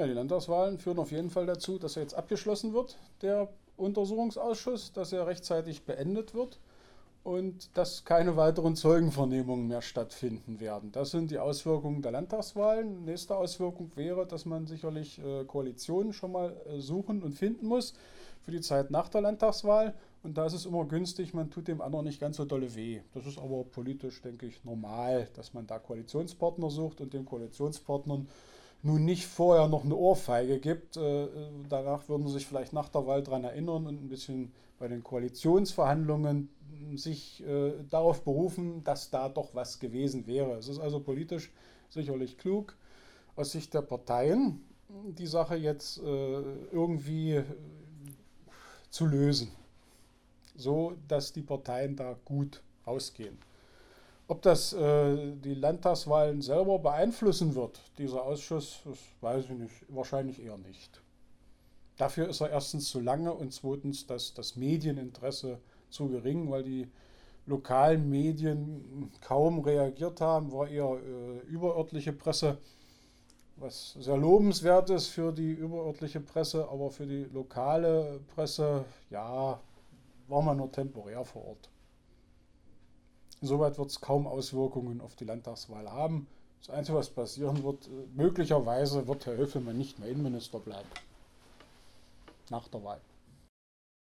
Ja, die Landtagswahlen führen auf jeden Fall dazu, dass er jetzt abgeschlossen wird, der Untersuchungsausschuss, dass er rechtzeitig beendet wird und dass keine weiteren Zeugenvernehmungen mehr stattfinden werden. Das sind die Auswirkungen der Landtagswahlen. Nächste Auswirkung wäre, dass man sicherlich Koalitionen schon mal suchen und finden muss für die Zeit nach der Landtagswahl. Und da ist es immer günstig, man tut dem anderen nicht ganz so dolle weh. Das ist aber politisch, denke ich, normal, dass man da Koalitionspartner sucht und den Koalitionspartnern nun nicht vorher noch eine Ohrfeige gibt. Danach würden sie sich vielleicht nach der Wahl daran erinnern und ein bisschen bei den Koalitionsverhandlungen sich darauf berufen, dass da doch was gewesen wäre. Es ist also politisch sicherlich klug, aus Sicht der Parteien die Sache jetzt irgendwie zu lösen, so dass die Parteien da gut rausgehen. Ob das die Landtagswahlen selber beeinflussen wird, dieser Ausschuss, das weiß ich nicht, wahrscheinlich eher nicht. Dafür ist er erstens zu lange und zweitens das Medieninteresse zu gering, weil die lokalen Medien kaum reagiert haben, war eher überörtliche Presse, was sehr lobenswert ist für die überörtliche Presse, aber für die lokale Presse, ja, war man nur temporär vor Ort. Insoweit wird es kaum Auswirkungen auf die Landtagswahl haben. Das Einzige, was passieren wird, möglicherweise wird Herr Höfelmann nicht mehr Innenminister bleiben nach der Wahl.